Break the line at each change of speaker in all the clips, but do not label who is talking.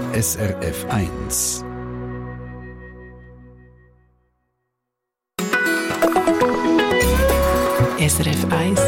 SRF 1.
SRF 1.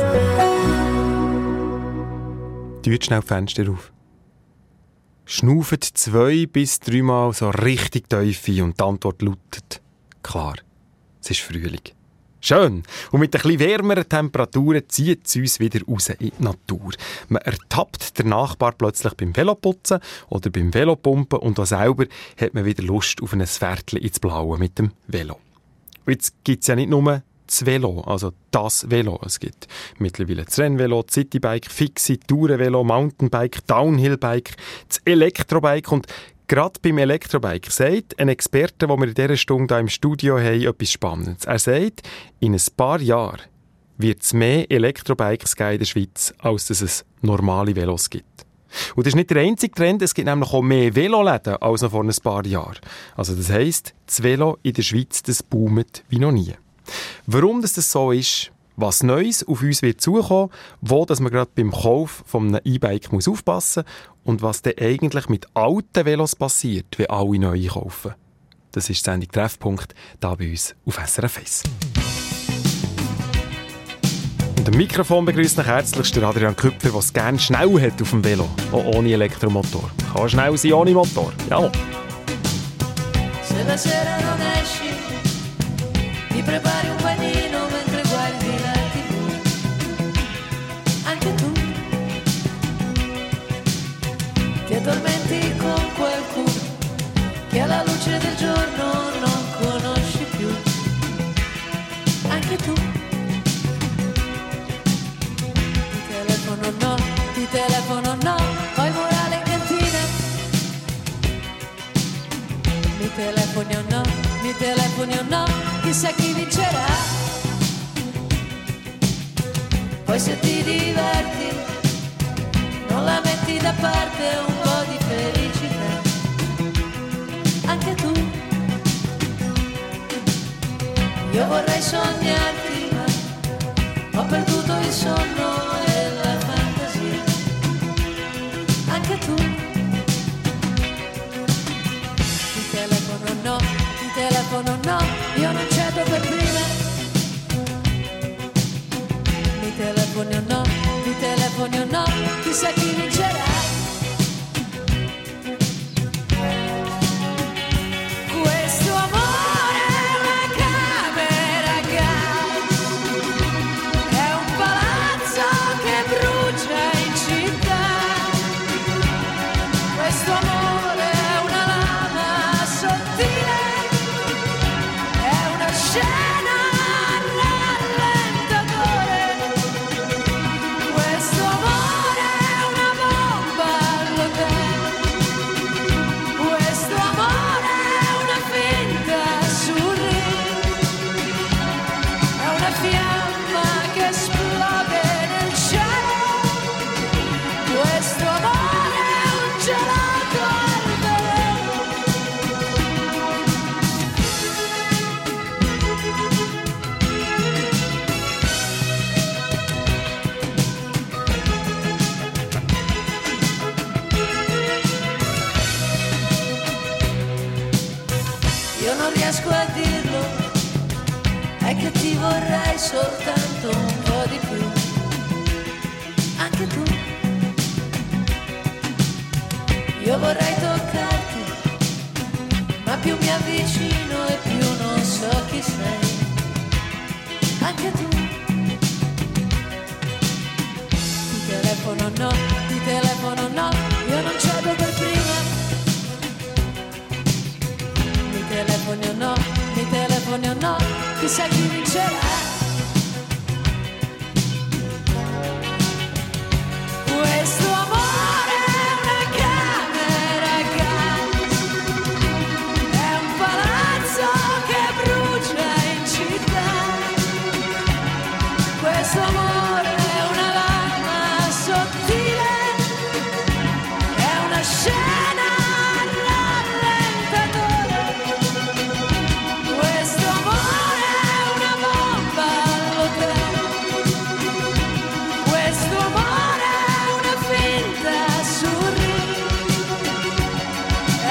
Tut schnell die Fenster auf. Schnauft 2 bis 3 Mal so richtig tief ein und die Antwort lautet: klar, es ist Frühling. Schön. Und mit ein bisschen wärmeren Temperaturen zieht es uns wieder raus in die Natur. Man ertappt den Nachbar plötzlich beim Veloputzen oder beim Velopumpen und auch selber hat man wieder Lust auf ein Fährtchen ins Blaue mit dem Velo. Und jetzt gibt es ja nicht nur das Velo, also das Velo. Es gibt mittlerweile das Rennvelo, das Citybike, Fixie, Tourenvelo, Mountainbike, Downhillbike, das Elektrobike. Und gerade beim Elektrobike sagt ein Experte, den wir in dieser Stunde hier im Studio haben, etwas Spannendes. Er sagt, in ein paar Jahren wird es mehr Elektrobikes geben in der Schweiz, als dass es normale Velos gibt. Und das ist nicht der einzige Trend, es gibt nämlich auch mehr Veloläden als noch vor ein paar Jahren. Also das heisst, das Velo in der Schweiz, das boomt wie noch nie. Warum das so ist, was Neues auf uns wird zukommen, wo dass man gerade beim Kauf von einem E-Bike muss aufpassen und was dann eigentlich mit alten Velos passiert, wenn alle neue kaufen. Das ist die Sendung Treffpunkt, hier bei uns auf SRF 1. Und am Mikrofon begrüßt noch herzlichst der Adrian Küpfer, der es gerne schnell hat auf dem Velo, auch ohne Elektromotor. Kann schnell sein ohne Motor, ja.
Se la sera non esci, ti prepari un panino mentre guardi la TV. Anche tu ti addormenti con qualcuno che alla luce del giorno non conosci più. Anche tu ti telefono no, ho il morale in cantina. Mi telefoni o no, chissà chi vincerà. Poi se ti diverti, non la metti da parte un po' di felicità. Anche tu, io vorrei sognarti, ma ho perduto il sonno e la fantasia. Anche tu, ti telefono no, io non cedo per prima. Mi telefoni o no, chissà chi vincerà. Questo amore è una camera a gas, è un palazzo che brucia in città. Questo amore è una lama sottile, è una scena rallentatore. Questo amore è una bomba all'hotel. Questo amore è una finta sul ring, è una fiamma che esplode nel cielo. Questo amore è un gelato al veleno. Io non riesco a dirlo, è che ti vorrei soltanto un po' di più. Anche tu, io vorrei toccarti, ma più mi avvicino e più non so chi sei. Anche tu, ti telefono no, io non cedo per prima. Mi telefoni o no, chissà chi vincerà. Questo amore è una camera a gas, è un palazzo che brucia in città. Questo amore è una lama sottile, è una scena rallentatore. Questo amore è una bomba all'hotel. Questo amore è una finta sul ring,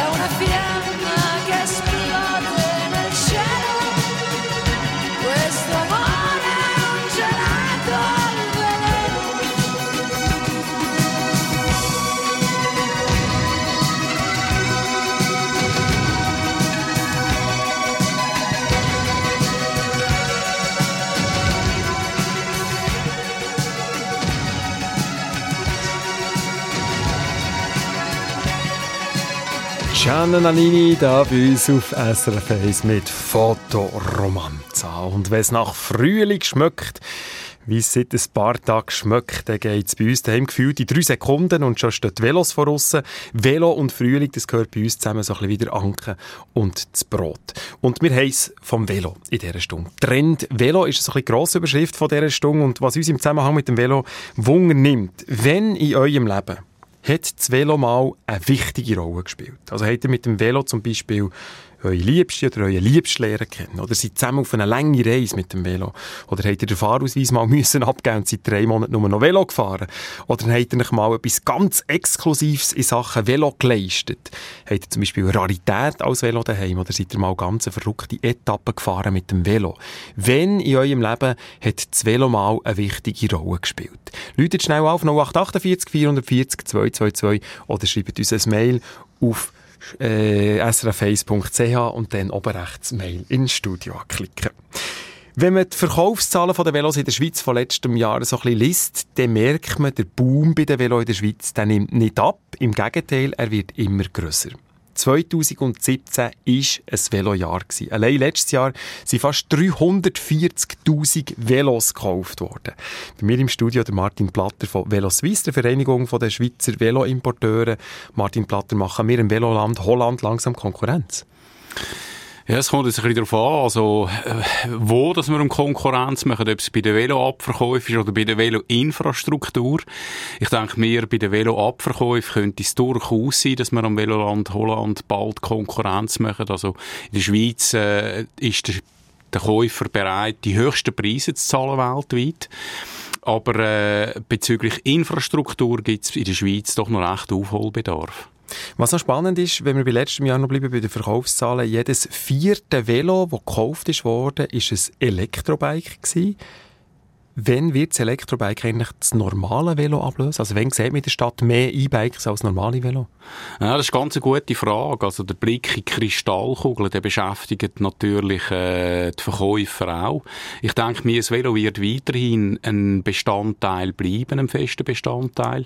Gianna Nannini da bei uns auf SRF 1 mit Fotoromanza. Und wenn es nach Frühling schmeckt, wie es seit ein paar Tagen schmeckt, dann geht es bei uns daheim gefühlt in 3 Sekunden und schon stehen die Velos vor uns. Velo und Frühling, das gehört bei uns zusammen so ein bisschen wie der Anke und das Brot. Und wir haben es vom Velo in dieser Stunde. Trend Velo ist so ein bisschen die grosse Überschrift von dieser Stunde und was uns im Zusammenhang mit dem Velo Wunder nimmt. Wenn in eurem Leben hat das Velo mal eine wichtige Rolle gespielt? Also habt ihr mit dem Velo zum Beispiel eure Liebste oder euren Liebsten lernen kennen? Oder seid zusammen auf eine lange Reise mit dem Velo? Oder habt ihr den Fahrausweis mal müssen abgeben und seid 3 Monate nur noch Velo gefahren? Oder habt ihr euch mal etwas ganz Exklusives in Sachen Velo geleistet? Habt ihr zum Beispiel Rarität als Velo daheim? Oder seid ihr mal ganz eine verrückte Etappe gefahren mit dem Velo? Wenn in eurem Leben hat das Velo mal eine wichtige Rolle gespielt? Läutet schnell auf 0848 440 222 oder schreibt uns ein Mail auf srf1.ch und dann oben rechts Mail ins Studio anklicken. Wenn man die Verkaufszahlen der Velos in der Schweiz von letztem Jahr so ein bisschen liest, dann merkt man, der Boom bei den Velos in der Schweiz, der nimmt nicht ab. Im Gegenteil, er wird immer grösser. 2017 war ein Velojahr. Allein letztes Jahr sind fast 340'000 Velos gekauft worden. Bei mir im Studio der Martin Platter von VeloSuisse, der Vereinigung der Schweizer Veloimporteure. Martin Platter, machen wir im Veloland Holland langsam Konkurrenz?
Ja, es kommt jetzt ein bisschen darauf an, also, wo dass wir um Konkurrenz machen, ob es bei den Veloabverkäufen ist oder bei der Veloinfrastruktur. Ich denke mir, bei den Veloabverkäufen könnte es durchaus sein, dass wir am Veloland Holland bald Konkurrenz machen. Also in der Schweiz ist der Käufer bereit, die höchsten Preise zu zahlen weltweit. Aber bezüglich Infrastruktur gibt es in der Schweiz doch noch recht Aufholbedarf.
Was noch spannend ist, wenn wir bei letztem Jahr noch bleiben bei den Verkaufszahlen, jedes 4. Velo, das gekauft wurde, war ein Elektrobike gewesen. Wann wird das Elektrobike eigentlich das normale Velo ablösen? Also wann sieht man in der Stadt mehr E-Bikes als normale Velo?
Ja, das ist ganz eine gute Frage. Also der Blick in die Kristallkugel, der beschäftigt natürlich die Verkäufer auch. Ich denke mir, das Velo wird weiterhin ein Bestandteil bleiben, ein fester Bestandteil.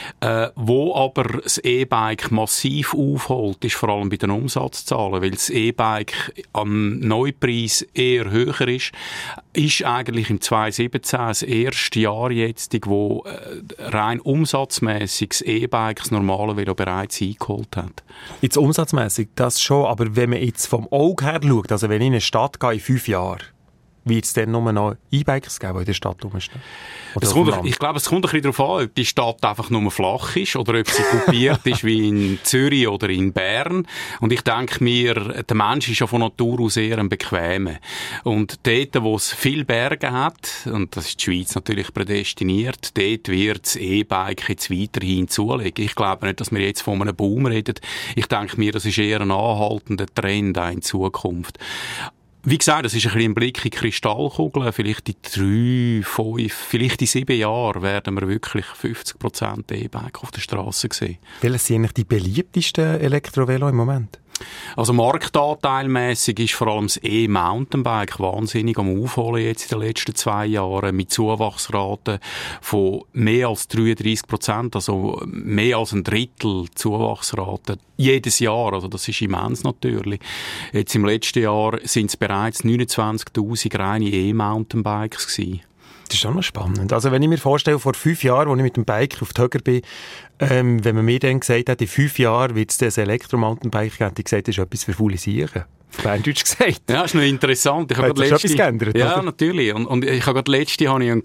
Wo aber das E-Bike massiv aufholt, ist vor allem bei den Umsatzzahlen, weil das E-Bike am Neupreis eher höher ist eigentlich im 2017 das erste Jahr jetzt, wo rein umsatzmässig das E-Bike das normale Velo bereits eingeholt hat. Jetzt
umsatzmässig, das schon, aber wenn man jetzt vom Auge her schaut, also wenn ich in eine Stadt gehe in 5 Jahren, wird es dann nur noch E-Bikes geben, die in der Stadt rumstehen?
Ich glaube, es kommt ein bisschen darauf an, ob die Stadt einfach nur flach ist oder ob sie kopiert ist wie in Zürich oder in Bern. Und ich denke mir, der Mensch ist ja von Natur aus eher ein Bequemer. Und dort, wo es viele Berge hat, und das ist die Schweiz natürlich prädestiniert, dort wird das E-Bike jetzt weiterhin zulegen. Ich glaube nicht, dass wir jetzt von einem Boom reden. Ich denke mir, das ist eher ein anhaltender Trend auch in Zukunft. Wie gesagt, das ist ein bisschen ein Blick in die Kristallkugel. Vielleicht in 3, 5, vielleicht in 7 Jahren werden wir wirklich 50% E-Bike auf der Straße sehen.
Welches sind eigentlich die beliebtesten Elektrovelo im Moment?
Also marktanteilmässig ist vor allem das E-Mountainbike wahnsinnig am Aufholen jetzt in den letzten 2 Jahren mit Zuwachsraten von mehr als 33%, also mehr als ein Drittel Zuwachsrate jedes Jahr. Also das ist immens natürlich. Jetzt im letzten Jahr sind es bereits 29'000 reine E-Mountainbikes gewesen.
Das ist schon noch spannend. Also wenn ich mir vorstelle, vor 5 Jahren, als ich mit dem Bike auf die Höger bin, wenn man mir dann gesagt hat, in 5 Jahren wird es das Elektromountainbike geben, hätte ich gesagt, das ist etwas für faule Siechen. Berndeutsch gesagt.
Ja, das ist noch interessant. Ich habe
gerade etwas geändert,
ja,
oder?
Natürlich. Und ich habe gerade mit einem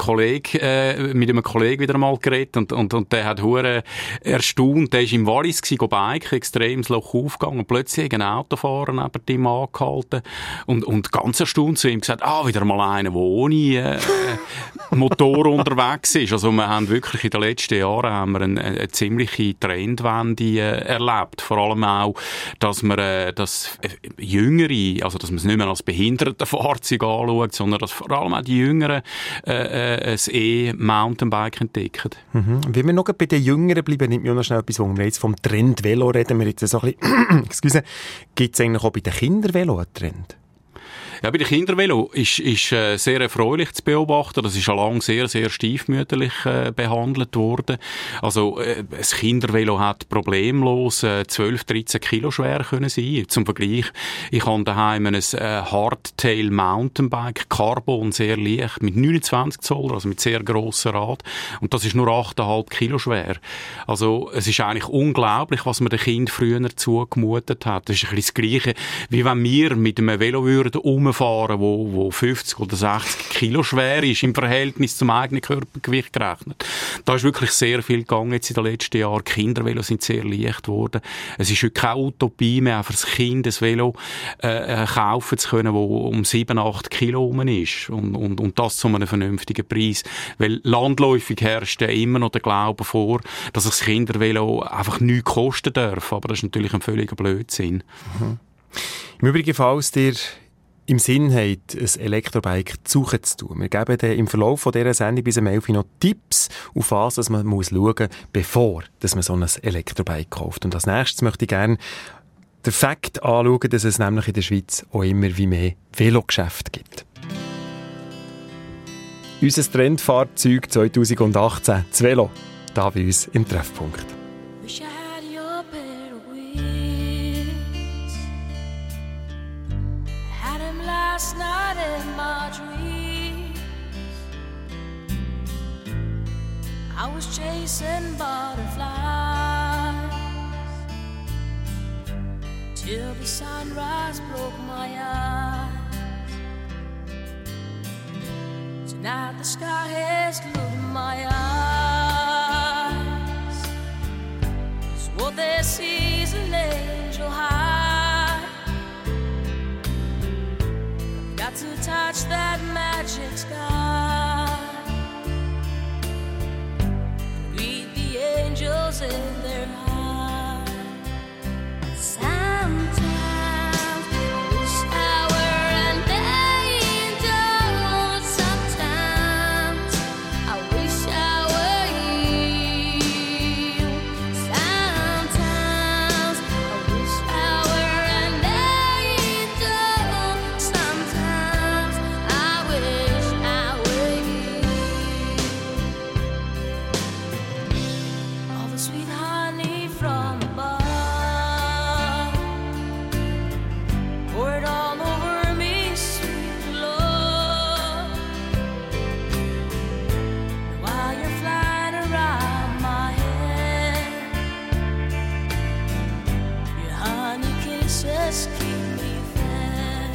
Kollegen wieder mal geredet und der hat hure erstaunt. Der war im Wallis go biken, extrem das Loch aufgegangen und plötzlich ein Autofahrer neben ihm angehalten und ganz erstaunt zu ihm gesagt, wieder mal einer, der ohne Motor unterwegs ist. Also wir haben wirklich in den letzten Jahren haben wir eine ziemliche Trendwende erlebt. Vor allem auch, dass wir das also dass man es nicht mehr als Behindertenfahrzeug anschaut, sondern dass vor allem auch die Jüngeren ein E-Mountainbike entdecken.
Mhm. Wenn wir noch bei den Jüngeren bleiben, nimmt mir noch schnell etwas, wo wir jetzt vom Trend Velo reden, wir jetzt so ein bisschen, gibt es eigentlich auch bei den Kindern Velo einen Trend?
Ja, bei den Kindervelo ist sehr erfreulich zu beobachten. Das ist schon lange sehr, sehr stiefmütterlich behandelt worden. Also ein Kindervelo hat problemlos 12-13 Kilo schwer können sein. Zum Vergleich, ich habe daheim ein Hardtail Mountainbike, Carbon, sehr leicht, mit 29 Zoll, also mit sehr grossen Rad. Und das ist nur 8,5 Kilo schwer. Also es ist eigentlich unglaublich, was man den Kind früher zugemutet hat. Das ist ein bisschen das Gleiche, wie wenn wir mit einem Velo würden rumfahren, wo 50 oder 60 Kilo schwer ist, im Verhältnis zum eigenen Körpergewicht gerechnet. Da ist wirklich sehr viel gegangen jetzt in den letzten Jahren. Die Kindervelos sind sehr leicht geworden. Es ist heute keine Utopie mehr, für das Kind ein Velo kaufen zu können, das um 7-8 Kilo rum ist. Und das zu einem vernünftigen Preis. Weil landläufig herrscht immer noch der Glaube vor, dass das Kindervelo einfach nichts kosten darf. Aber das ist natürlich ein völliger Blödsinn.
Mhm. Im Übrigen, falls dir im Sinn habt, ein Elektrobike zu suchen zu tun. Wir geben dir im Verlauf von dieser Sendung bis 11 Uhr noch Tipps, auf was man muss schauen muss, bevor dass man so ein Elektrobike kauft. Und als nächstes möchte ich gerne den Fakt anschauen, dass es nämlich in der Schweiz auch immer wie mehr Velogeschäfte gibt. Unser Trendfahrzeug 2018, das Velo, da bei uns im Treffpunkt.
Wish I had your better wings. Had him last night in my dreams. I was chasing butterflies till the sunrise broke my eyes. Tonight the sky has glued my eyes. So what they see is an angel high. Got to touch that magic sky. Greet the angels in their eyes. Sometimes I wish I were an angel. Sometimes I wish I were you. Sometimes I wish I were an angel. Sometimes I wish I were you. All the sweet honey from above, pour it all over me, sweet love. While you're flying around my head, your honey kisses keep me fed.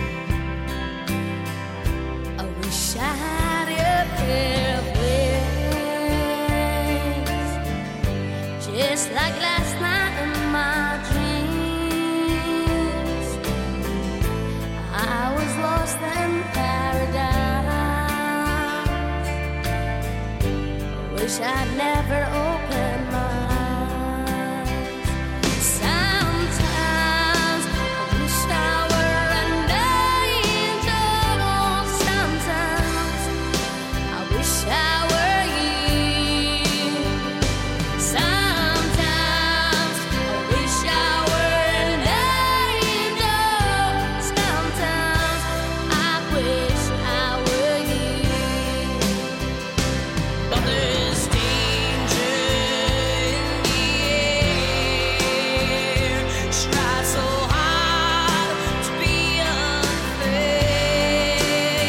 I wish I had your pair of wings, just like last night in my dreams. I was lost in paradise. I wish I'd never opened my eyes. Sometimes I wish I were an angel. Sometimes I wish I were you. Sometimes I wish I were an angel. Sometimes I wish I were you. But there's danger in the air. Try so hard to be unfair.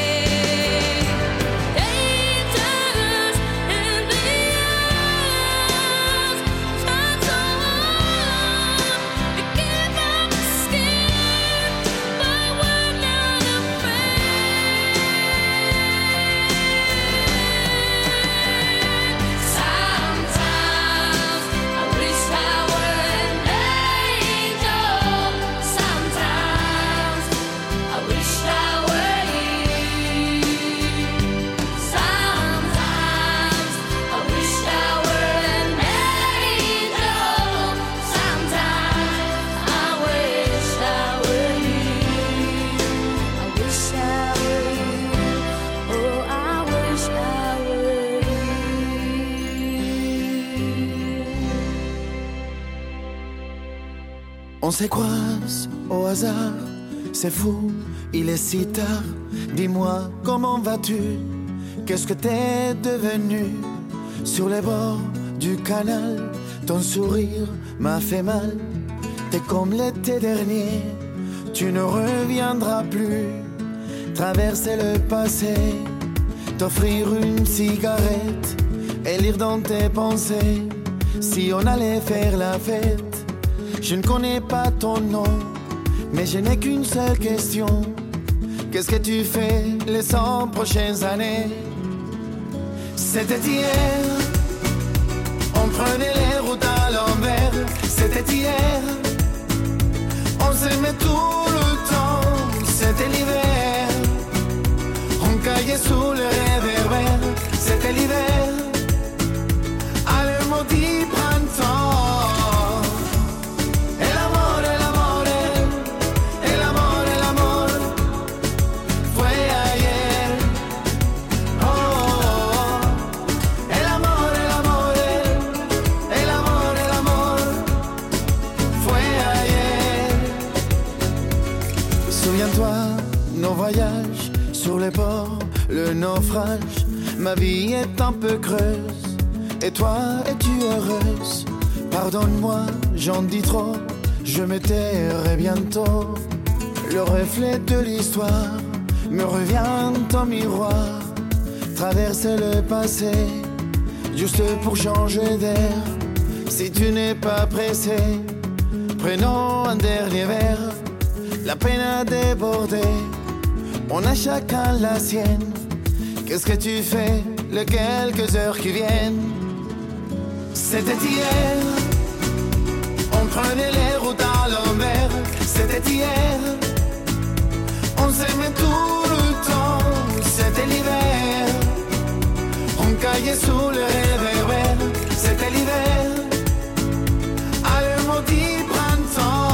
Dangers in the eyes. Try so hard to give up the skin, but we're not afraid. Sometimes I wish I were an angel. Sometimes I wish I were you. Sometimes I wish I were an angel. Sometimes I wish I were you. I wish I were you. Oh, I wish I were you.
On se croise au hasard C'est fou, il est si tard. Dis-moi, comment vas-tu? Qu'est-ce que t'es devenu? Sur les bords du canal, ton sourire m'a fait mal. T'es comme l'été dernier, tu ne reviendras plus. Traverser le passé, t'offrir une cigarette et lire dans tes pensées. Si on allait faire la fête, je ne connais pas ton nom, mais je n'ai qu'une seule question. Qu'est-ce que tu fais les 100 prochaines années? C'était hier, on prenait les routes à l'envers. C'était hier, on s'aimait tout le temps. C'était l'hiver, on caillait sous le réverbère. C'était l'hiver, à le maudit printemps. Et l'amor, et l'amor, et l'amor, et l'amor fue ayer. Oh, oh, oh. Et l'amor, et l'amor, et l'amor, et l'amor fue ayer. Souviens-toi, nos voyages sur les ports, le naufrage. Ma vie est un peu creuse, et toi, es-tu heureuse? Pardonne-moi, j'en dis trop, je me tairai bientôt. Le reflet de l'histoire me revient en miroir. Traverser le passé, juste pour changer d'air. Si tu n'es pas pressé, prenons un dernier verre. La peine a débordé, on a chacun la sienne. Qu'est-ce que tu fais les quelques heures qui viennent? C'était hier, on prenait les routes à l'envers. C'était hier, on s'aimait tout le temps. C'était l'hiver, on caillait sous le réverbère. C'était l'hiver, à le maudit printemps.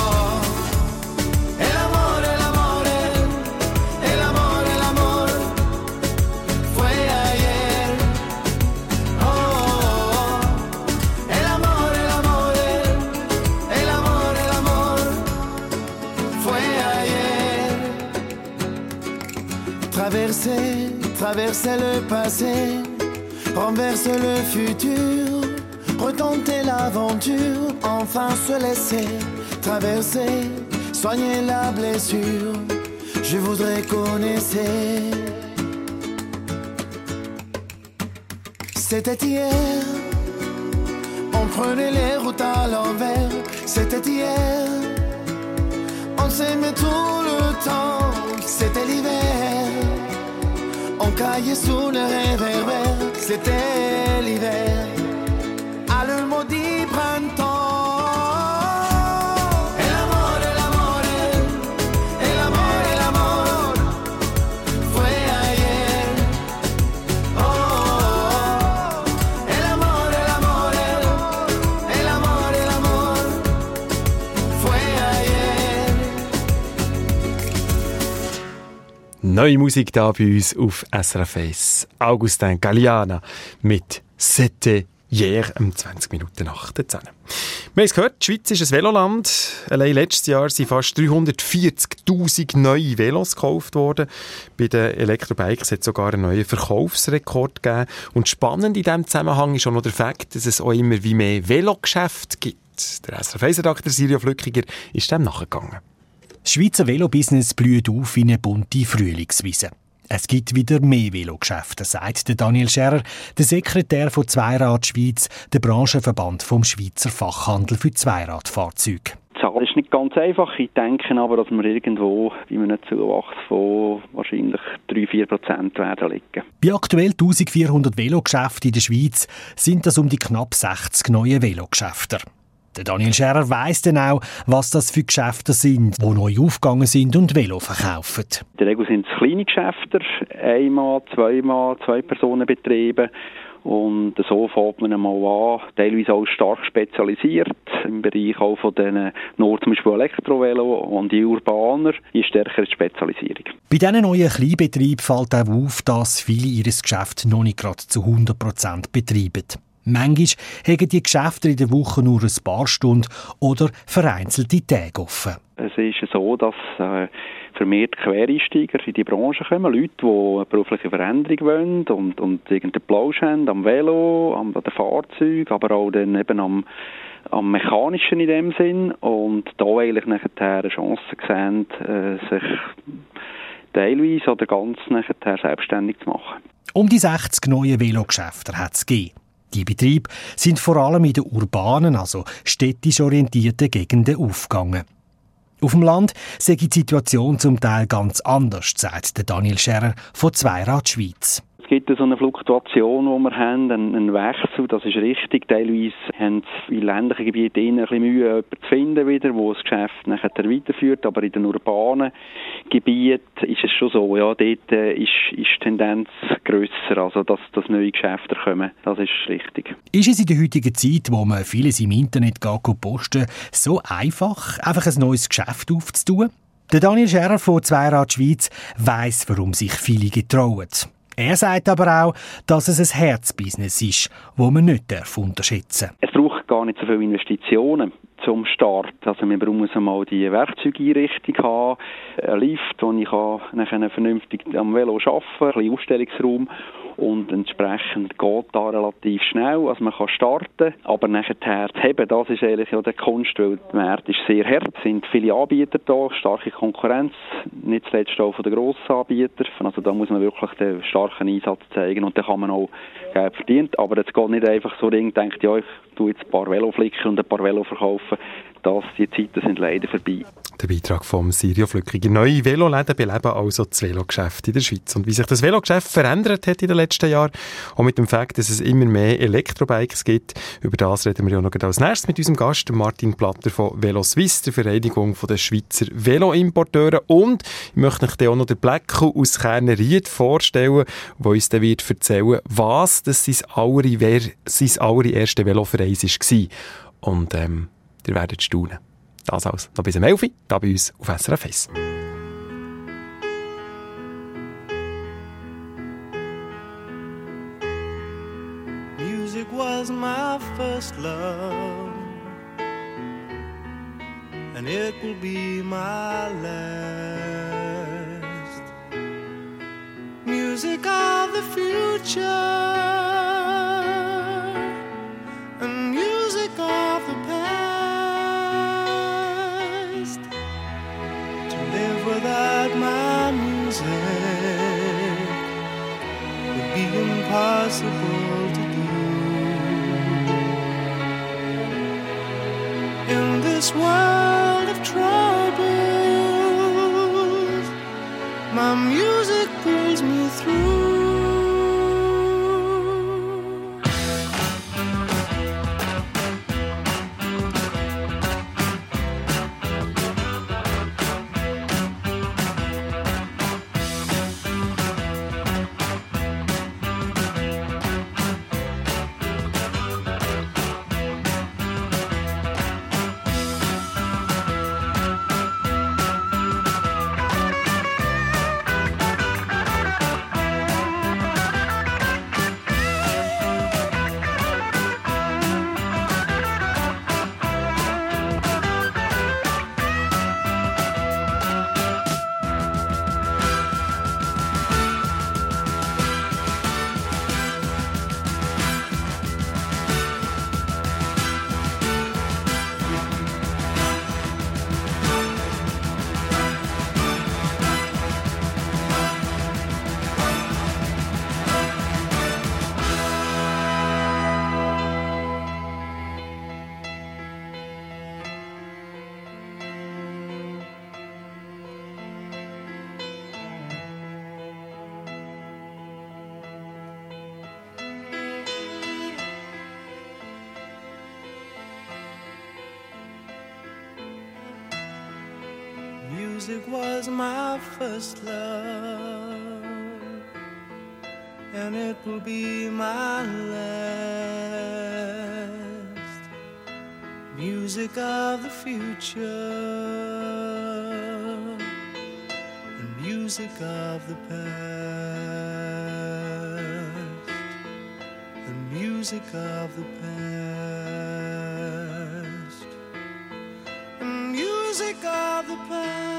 Et l'amor, et l'amor, et l'amor, et l'amor fue ayer. Oh, oh, oh. Et l'amor, et l'amor, et l'amor, et l'amor fue ayer. Traverser le passé, renverser le futur, retenter l'aventure, enfin se laisser traverser, soigner la blessure. Je voudrais connaître. C'était hier, on prenait les routes à l'envers. C'était hier, on s'aimait tout le temps. C'était l'hiver, on caillait sous le réverbère. C'était l'hiver, à le maudit printemps. Et l'amor, et l'amor, et l'amor, et l'amor fue ayer. Oh, oh, oh. Et l'amor, et l'amor, et l'amor, et l'amor fue ayer.
Neue Musik da bei uns auf SRF 1. Augustin Galliana mit «C'était hier» um 20 Minuten nach 10. Wir haben es gehört, die Schweiz ist ein Veloland. Allein letztes Jahr sind fast 340'000 neue Velos gekauft worden. Bei den Elektrobikes hat es sogar einen neuen Verkaufsrekord gegeben. Und spannend in diesem Zusammenhang ist auch noch der Fakt, dass es auch immer wie mehr Velogeschäfte gibt. Der SRF 1-Redakteur Silvio Flückiger ist dem nachgegangen.
Das Schweizer Velobusiness blüht auf wie eine bunte Frühlingswiese. Es gibt wieder mehr Velogeschäfte, sagt der Daniel Scherrer, der Sekretär von Zweirad Schweiz, der Branchenverband vom Schweizer Fachhandel für Zweiradfahrzeuge.
Die Zahl ist nicht ganz einfach. Ich denke aber, dass wir irgendwo bei einem Zuwachs von wahrscheinlich 3-4% werden liegen.
Bei aktuell 1400 Velogeschäften in der Schweiz sind das um die knapp 60 neue Velogeschäfte. Der Daniel Scherrer weiss dann auch, was das für Geschäfte sind, die neu aufgegangen sind und Velo verkaufen.
In der Regel sind es kleine Geschäfte, einmal, zweimal, 2 Personen Betriebe. Und so fängt man einmal an, teilweise auch stark spezialisiert, im Bereich auch von den nur zum Beispiel Elektrovelo und die Urbaner, ist stärkere Spezialisierung.
Bei diesen neuen Kleinbetrieben fällt auch auf, dass viele ihr Geschäft noch nicht gerade zu 100% betreiben. Manchmal haben die Geschäfte in der Woche nur ein paar Stunden oder vereinzelte Tage offen.
Es ist so, dass vermehrt Quereinsteiger in die Branche kommen, Leute, die eine berufliche Veränderung wollen und irgendeinen Plausch haben am Velo, an den Fahrzeugen, aber auch dann eben am Mechanischen in dem Sinn und da eigentlich nachher eine Chance sehen, sich teilweise oder ganz nachher selbstständig zu machen.
Um die 60 neuen Velogeschäfte hat es gegeben. Die Betriebe sind vor allem in den urbanen, also städtisch orientierten Gegenden aufgegangen. Auf dem Land sei die Situation zum Teil ganz anders, sagt der Daniel Scherrer von Zweirad Schweiz.
Es gibt so eine Fluktuation, die wir haben, einen Wechsel, das ist richtig. Teilweise haben es in ländlichen Gebieten ein bisschen Mühe, jemanden zu finden, wieder, der das Geschäft nachher weiterführt. Aber in den urbanen Gebieten ist es schon so, ja, dort ist die Tendenz grösser, also dass neue Geschäfte kommen. Das ist richtig.
Ist es in der heutigen Zeit, wo man vieles im Internet posten, so einfach ein neues Geschäft aufzutun? Der Daniel Scherrer von Zweirad Schweiz weiss, warum sich viele getrauen. Er sagt aber auch, dass es ein Herzbusiness ist, das man nicht unterschätzen darf.
Es braucht gar nicht so viele Investitionen zum Start. Also man muss einmal die Werkzeugeinrichtung haben, einen Lift, wo ich nachher vernünftig am Velo arbeiten kann, ein bisschen Ausstellungsraum und entsprechend geht da relativ schnell. Also man kann starten, aber nachher zu heben, das ist eigentlich ja der Kunst, weil der Markt ist sehr hart. Es sind viele Anbieter da, starke Konkurrenz, nicht zuletzt auch von den grossen Anbietern. Also da muss man wirklich den starken Einsatz zeigen und dann kann man auch Geld verdienen. Aber es geht nicht einfach so, dass denkt, ja, ich tue jetzt ein paar Velo flicken und ein paar Velo verkaufen. Die Zeiten sind leider vorbei.
Der Beitrag von Sirio Flückiger. Neue Veloläden beleben also das Velogeschäft in der Schweiz. Und wie sich das Velogeschäft verändert hat in den letzten Jahren, auch mit dem Fakt, dass es immer mehr Elektrobikes gibt, über das reden wir ja noch als nächstes mit unserem Gast, Martin Platter von VeloSuisse, der Vereinigung der Schweizer Veloimporteure. Und ich möchte euch dann auch noch den Blecko aus Kerner-Ried vorstellen, der uns dann wird erzählen, was das sein allererste Veloverein war. Und ihr werdet staunen. Das alles noch bis um 11 Uhr, hier bei uns auf SRF 1.
Music was my first love, and it will be my last. Music of the future, and music of the past. To live without my music would be impossible to do. In this world of troubles, my music pulls me through. Music was my first love, and it will be my last. Music of the future, and music of the past, and music of the past, the music of the past.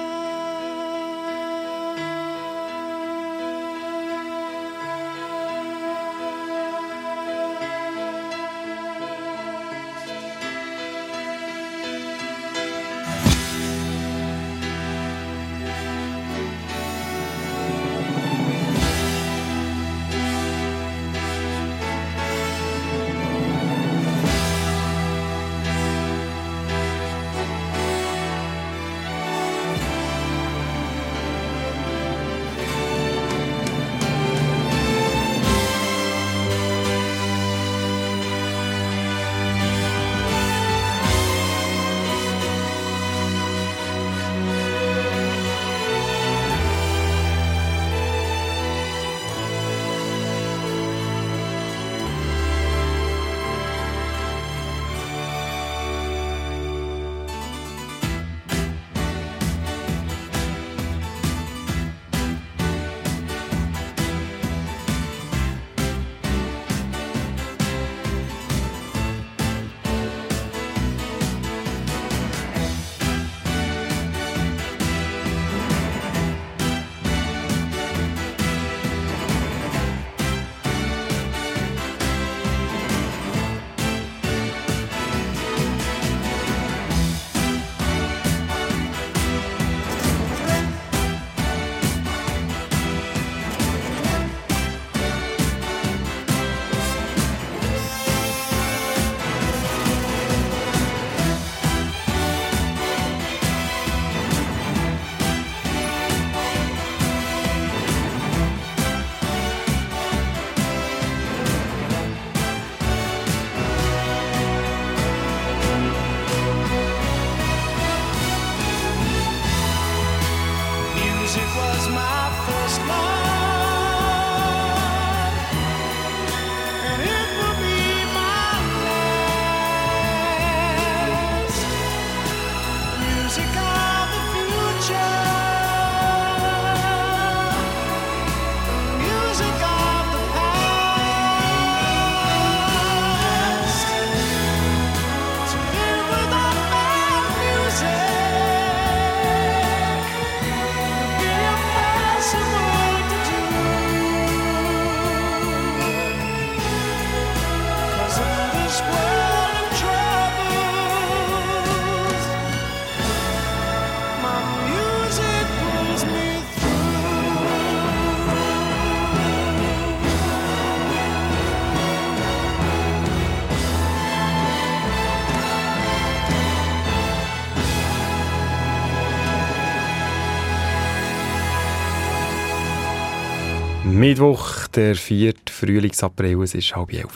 Mittwoch, der 4. Frühlingsapril, es ist 10:30.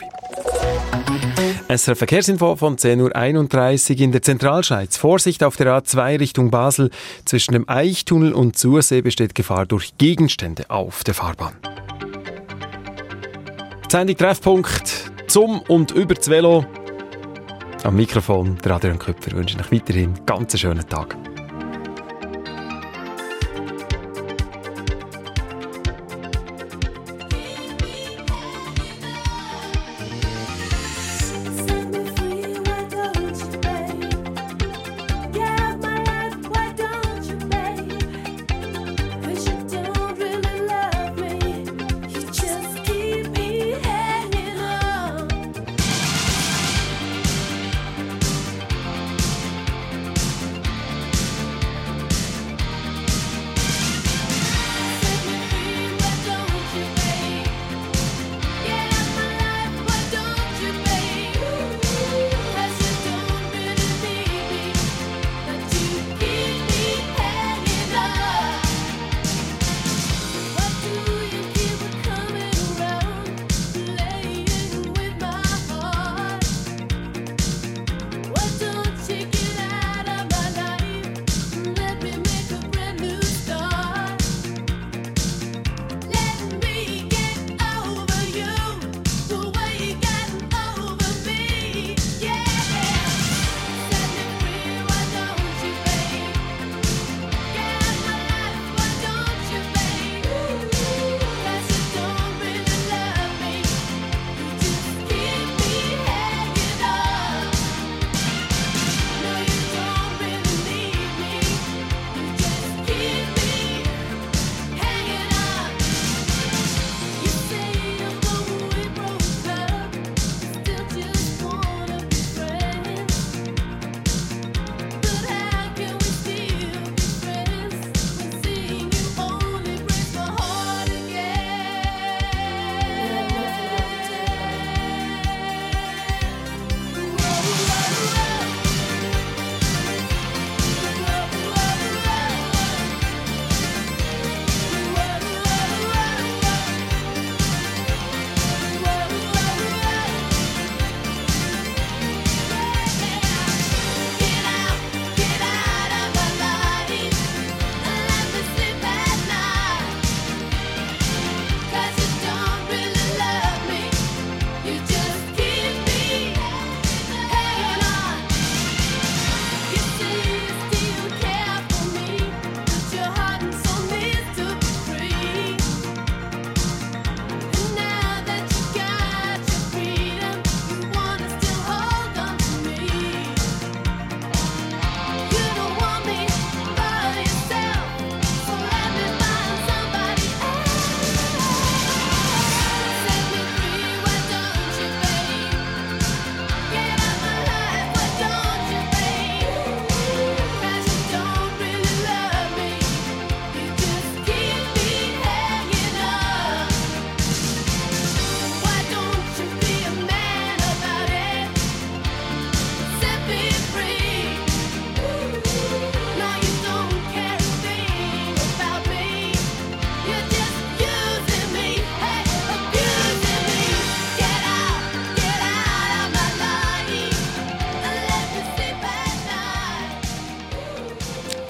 SRF Verkehrsinfo von 10:31 Uhr in der Zentralschweiz. Vorsicht auf der A2 Richtung Basel. Zwischen dem Eichtunnel und Zursee besteht Gefahr durch Gegenstände auf der Fahrbahn. Sendung Treffpunkt zum und über das Velo. Am Mikrofon der Adrian Köpfer. Wünsche ich euch weiterhin einen ganz schönen Tag.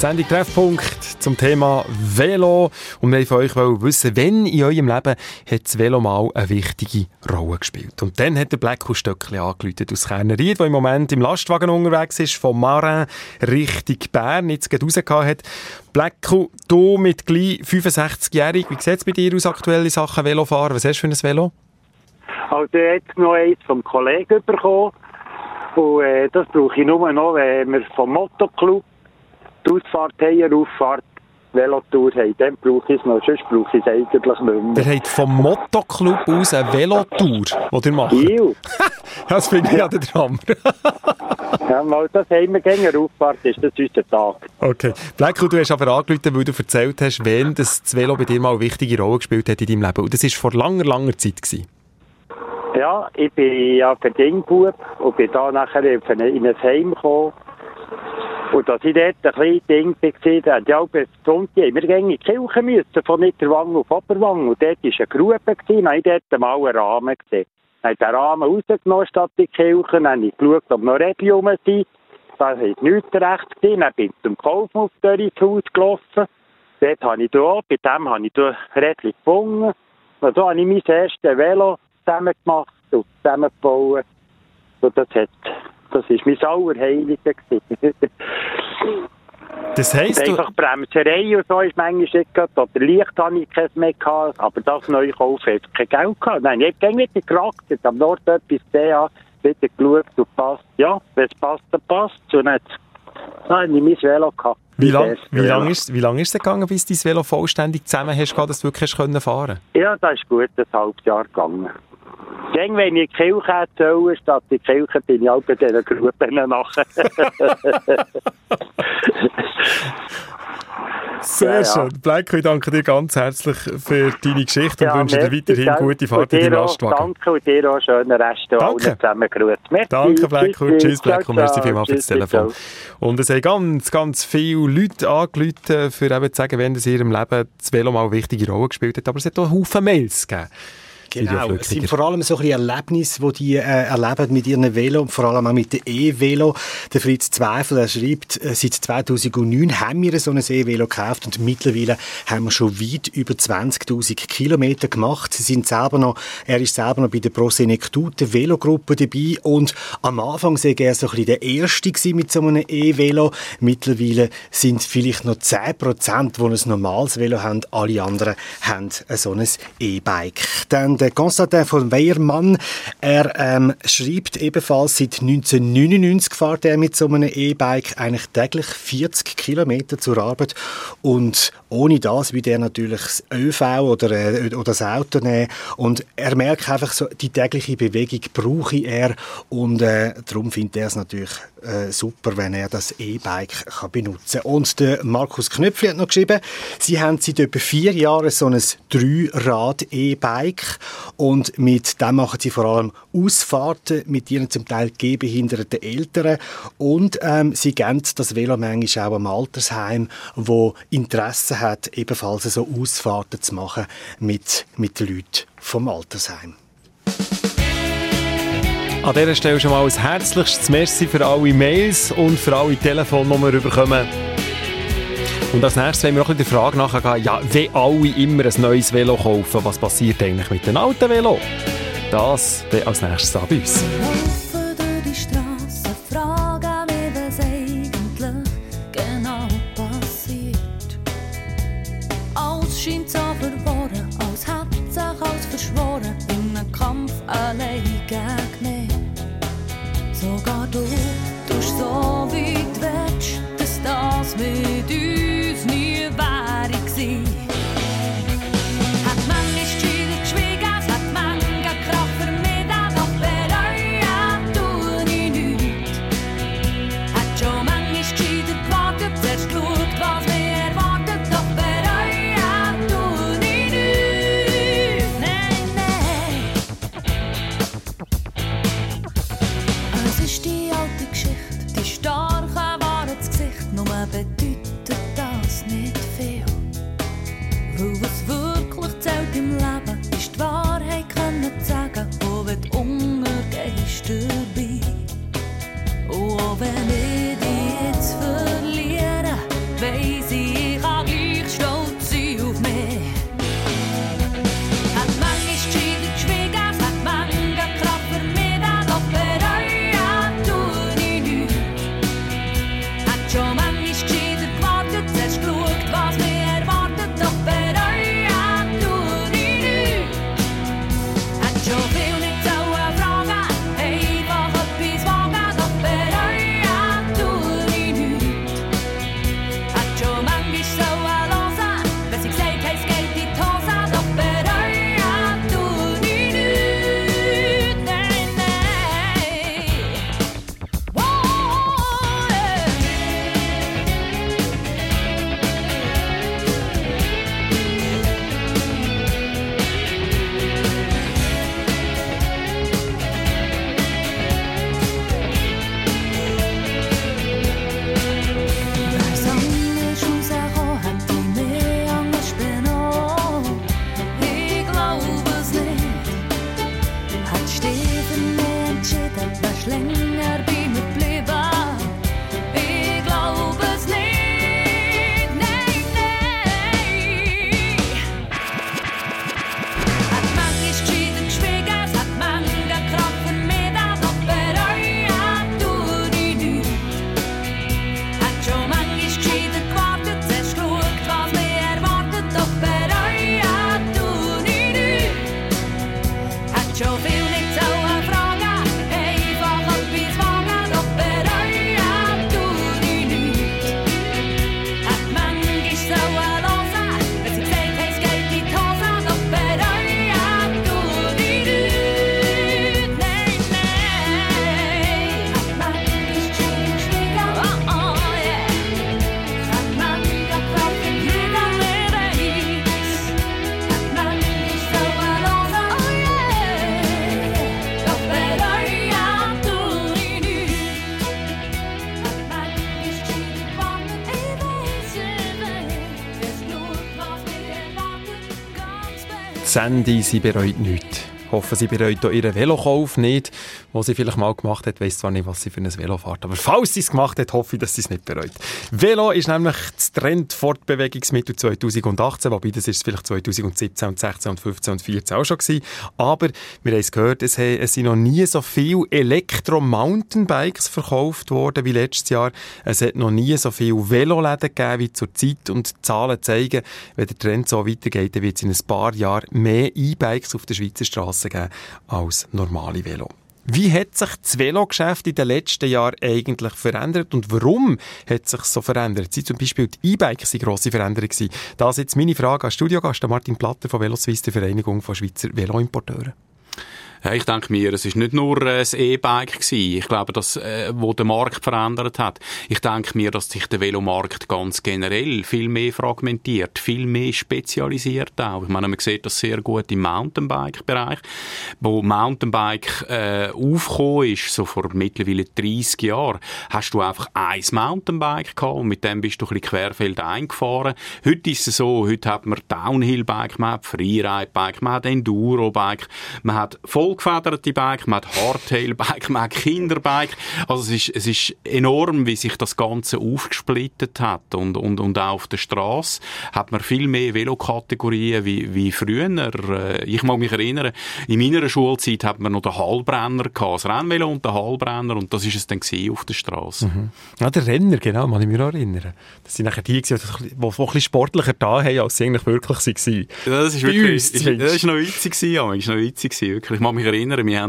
Die Sendung Treffpunkt zum Thema Velo. Und wir wollten von euch wissen, wenn in eurem Leben hat das Velo mal eine wichtige Rolle gespielt. Und dann hat der Blecko Stöckli angerufen aus Kernerried, der im Moment im Lastwagen unterwegs ist, von Marin Richtung Bern, jetzt gerade rausgehauen hat. Blecko, du mit gleich 65-jährig, wie sieht es bei dir aus aktuell in Sachen Velofahren? Was hast du für ein Velo?
Also jetzt noch eins vom Kollegen bekommen. Und das brauche ich nur noch, wenn wir vom Motoclub die Ausfahrt haben, Auffahrt, Velotour haben. Dann brauche ich es noch, sonst brauche ich es eigentlich nicht mehr.
Ihr habt vom Motoclub aus eine Velotour, die ihr macht?
Ja.
Das finde ich ja der Hammer.
Ja, mal, das haben wir gegen eine Auffahrt, ist das unser Tag.
Okay. Blecko, du hast aber angerufen, weil du erzählt hast, wenn das Velo bei dir mal eine wichtige Rolle gespielt hat in deinem Leben. Und das war vor langer, langer Zeit gewesen.
Ja, ich bin ja Verdingbub und bin da nachher in ein Heim gekommen. Und als ich dort ein kleines Ding war, dann ja, bis Sonntag haben wir in die Kirche müssen, von Niederwang auf Oberwang. Und dort war eine Grube, dann habe ich dort mal einen Rahmen gesehen. Dann habe ich den Rahmen rausgenommen statt die Kirche, dann habe ich geschaut, ob noch Räder rum sind. Da war nichts recht gewesen. Dann bin ich zum Kaufhof ins Haus gelaufen. Dort habe ich bei dem habe ich Rädchen gefunden. Und so habe ich mein erstes Velo zusammen gemacht und zusammengebaut. Und das war mein Allerheiliger.
Das heisst,
einfach Bremserei und so ist manchmal nicht gehabt. Oder Licht habe ich keins mehr gehabt. Aber das neu kaufen hat kein Geld gehabt. Nein, ich habe wieder gerackt. Am Nord etwas gesehen, wieder geschaut und passt. Ja, wenn es passt, dann passt es. Und dann habe ich mein Velo gehabt.
Wie lang ist es gegangen, bis du dein Velo vollständig zusammen hast, dass du wirklich fahren konntest?
Ja, das ist gut, ein halbes Jahr gegangen. Wenn ich in die Kirche erzähle, statt die Kirche, bin ich auch bei diesen Gruppen nachher.
Sehr schön. Blecko, ich danke dir ganz herzlich für deine Geschichte und wünsche dir weiterhin gute Fahrt in deinem Lastwagen.
Danke und dir auch schönen Rest und allen zusammen grüßen.
Danke, Blecko. Tschüss, Blecko. Merci vielmals für das Telefon. Und es haben ganz, ganz viele Leute angerufen, für eben zu sagen, wenn es in ihrem Leben das Velo mal eine wichtige Rolle gespielt hat. Aber es hat auch einen Haufen Mails gegeben.
Genau, es sind vor allem so ein bisschen Erlebnisse, die die erleben mit ihren Velo und vor allem auch mit dem E-Velo. Der Fritz Zweifel, er schreibt, seit 2009 haben wir so ein E-Velo gekauft und mittlerweile haben wir schon weit über 20'000 Kilometer gemacht. Er ist selber noch bei der Prosenectute Velogruppe dabei und am Anfang war er so ein bisschen der Erste mit so einem E-Velo. Mittlerweile sind vielleicht noch 10%, die ein normales Velo haben. Alle anderen haben so ein E-Bike. Dann der Constantin von Weiermann, er schreibt ebenfalls, seit 1999 fährt er mit so einem E-Bike eigentlich täglich 40 Kilometer zur Arbeit und ohne das würde er natürlich das ÖV oder das Auto nehmen und er merkt einfach so, die tägliche Bewegung brauche er und darum findet er es natürlich super, wenn er das E-Bike kann benutzen kann. Und der Markus Knöpfli hat noch geschrieben, sie haben seit etwa 4 Jahren so ein 3-Rad-E-Bike und mit dem machen sie vor allem Ausfahrten mit ihren zum Teil gehbehinderten Eltern und sie geben das Velo manchmal auch am Altersheim, wo Interesse hat, ebenfalls so Ausfahrten zu machen mit den Leuten vom Altersheim.
An dieser Stelle schon mal ein herzlichstes Merci für alle Mails und für alle Telefonnummern bekommen. Und als nächstes wollen wir noch ein bisschen der Frage nachgehen, ja, wenn alle immer ein neues Velo kaufen, was passiert eigentlich mit dem alten Velo? Das dann als nächstes an bei uns.
Laufe durch die Straße, frage mich, was eigentlich genau passiert. Alles scheint so verworren, als hätte sich alles verschworen in einem Kampf allein gegen mich. Sogar du tust so weit weg, dass das mit uns nie wäre gewesen. Hat manchmal still geschwiegen, es hat manche Kraft für mich dann noch bereuen.
Sandy, sie bereut nichts. Ich hoffe, sie bereut auch ihren Velokauf nicht, was sie vielleicht mal gemacht hat. Ich weiss zwar nicht, was sie für ein Velo fährt, aber falls sie es gemacht hat, hoffe ich, dass sie es nicht bereut. Velo ist nämlich das Trend-Fortbewegungsmittel 2018, wobei das ist vielleicht 2017 und 16 und 15 und 14 auch schon gewesen. Aber wir haben es gehört, es sind noch nie so viele Elektro-Mountainbikes verkauft worden wie letztes Jahr. Es hat noch nie so viele Veloläden gegeben wie zur Zeit und die Zahlen zeigen, wenn der Trend so weitergeht, dann wird es in ein paar Jahren mehr E-Bikes auf der Schweizer Straße geben als normale Velo. Wie hat sich das Velogeschäft in den letzten Jahren eigentlich verändert und warum hat es sich so verändert? Sind zum Beispiel die E-Bikes eine grosse Veränderung gewesen? Das ist jetzt meine Frage an Studiogast Martin Platter von Veloswiss, der Vereinigung von Schweizer Veloimporteuren.
Ja, ich denke mir, es ist nicht nur das E-Bike gewesen. Ich glaube, das, wo der Markt verändert hat. Ich denke mir, dass sich der Velomarkt ganz generell viel mehr fragmentiert, viel mehr spezialisiert auch. Ich meine, man sieht das sehr gut im Mountainbike-Bereich. Wo Mountainbike aufgekommen ist, so vor mittlerweile 30 Jahren, hast du einfach ein Mountainbike gehabt und mit dem bist du ein bisschen querfeldein gefahren. Heute ist es so, heute hat man Downhill-Bike, man hat Freeride-Bike, man hat Enduro-Bike, man hat vollgefederte Bike, man hat Hardtail-Bike, man hat Kinderbike. Also es ist enorm, wie sich das Ganze aufgesplittet hat. Und auch auf der Straße hat man viel mehr Velokategorien wie früher. Ich mag mich erinnern, in meiner Schulzeit hat man noch den Hallbrenner gehabt, das Rennvelo und den Hallbrenner, und das ist es dann auf der Straße.
Mhm. Ja, der Renner, genau, kann ich mich auch erinnern. Das sind nachher die, die ein bisschen sportlicher da haben, als sie eigentlich wirklich waren.
Das ist wirklich, das ist noch witzig gewesen, wirklich. Ich mag mich erinnern, ich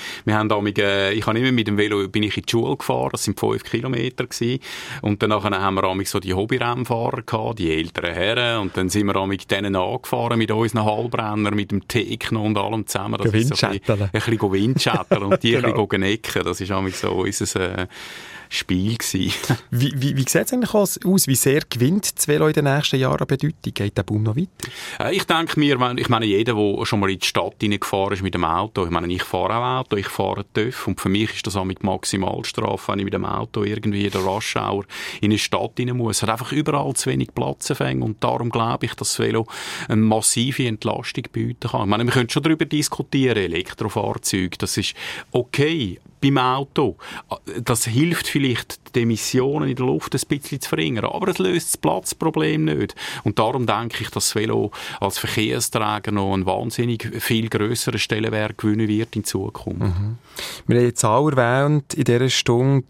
habe immer mit dem Velo bin ich in die Schule gefahren, das sind 5 Kilometer gewesen, und dann haben wir so die Hobbyrennfahrer gehabt, die älteren Herren, und dann sind wir mit denen angefahren, mit unseren Hallbrenner, mit dem Techno und allem zusammen. Das ist so ein bisschen Windschatteln und die genau. Ein bisschen genecken, das ist so unser Spiel gewesen. Wie
sieht es eigentlich aus? Wie sehr gewinnt das Velo in den nächsten Jahren an Bedeutung? Geht der Boom noch weiter?
Ich denke mir, jeder, der schon mal in die Stadt hineingefahren ist mit dem Auto, ich fahre auch Auto, ich fahre TÜV, und für mich ist das auch mit Maximalstrafe, wenn ich mit dem Auto irgendwie in der Rush Hour in eine Stadt hinein muss. Es hat einfach überall zu wenig Platz und darum glaube ich, dass das Velo eine massive Entlastung bieten kann. Wir können schon darüber diskutieren, Elektrofahrzeuge, das ist okay beim Auto. Das hilft vielleicht, die Emissionen in der Luft ein bisschen zu verringern, aber es löst das Platzproblem nicht. Und darum denke ich, dass das Velo als Verkehrsträger noch einen wahnsinnig viel grösseren Stellenwert gewinnen wird in Zukunft. Mhm.
Wir haben die Zahl erwähnt, in dieser Stunde